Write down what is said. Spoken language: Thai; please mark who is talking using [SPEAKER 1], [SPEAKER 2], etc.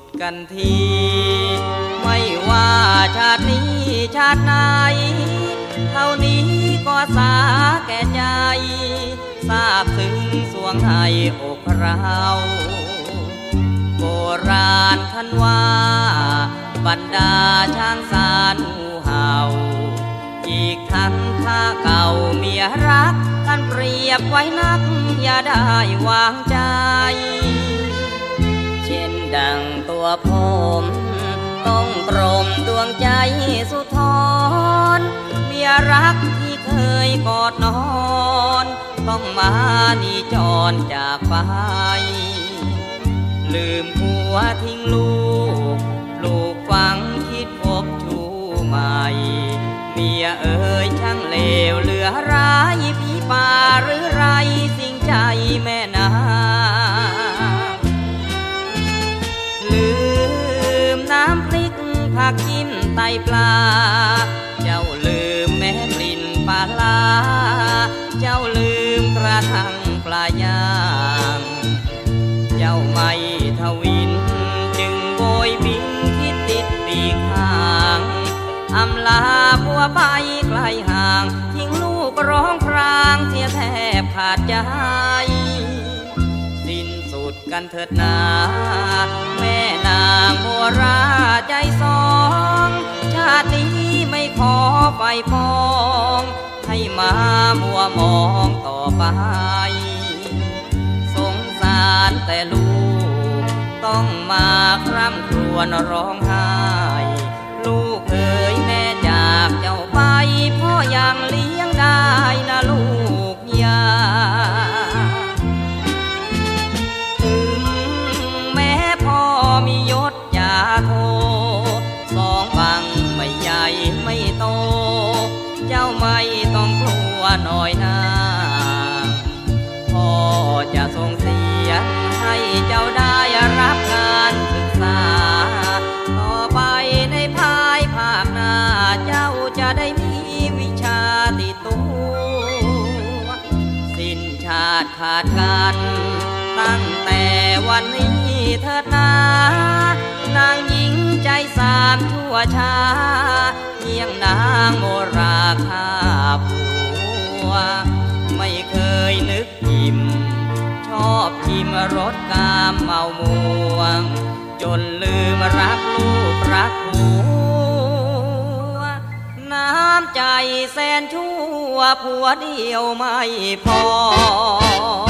[SPEAKER 1] กันทีไม่ว่าชาตินี้ชาติไหนเท่านี้ก็สาแก่ใจทราบถึงสวงให้อกเราโบราณท่านว่าบรรดาช้างสารงูเห่าอีกทั้งข้าเก่าเมียรักท่านเปรียบไว้นักอย่าได้วางใจเช่นดังตัวผมต้องตรมดวงใจสุทรเมียรักที่เคยกอดนอนต้องมานีจรจากไปลืมผัวทิ้งลูกฟังคิดพบชูใหม่เมียเอ๋ยช่างเลวเหลือร้ายผีป่าหรือไรสิ่งใจแม่นางลืมน้ำพริกผักจิ้มไตปลาเจ้าลืมแม่กลิ่นปลาลาเจ้าลืมกระทั่งปลาย่างเจ้าไม่ทวินจึงโบยบินคิดติดปีกห่างอำลาผัวไปไกลห่างทิ้งลูกร้องครางเสียแทบขาดใจสิ้นสุดกันเถิดนาแม่นางโมราใจสองชาตินี้ไม่ขอไฟฟองให้มามัวมองต่อไปสงสารแต่ลูกต้องมาคร่ำครวญร้องไห้ลูกเอ๋ยแม่จากเจ้าไปพ่อยังเลี้ยงได้นะลูกยาถึงแม้พ่อมียศยาโทสองบังไม่ใหญ่ไม่โตเจ้าไม่ต้องกลัวหน่อยนาพ่อจะส่งเสียงให้เจ้าได้รับการศึกษาต่อไปในภายภาคหน้าเจ้าจะได้มีวิชาติดตัวสิ้นชาติขาดกันตั้งแต่วันนี้เถิดนานางหญิงใจสามชั่วช้าเยี่ยงนางโมราฆ่าผัวไม่เคยนึกอิ่มชอบชิมรสกามเมาม่วงจนลืมรักลูกรักผัวน้ำใจแสนชั่วผัวเดียวไม่พอ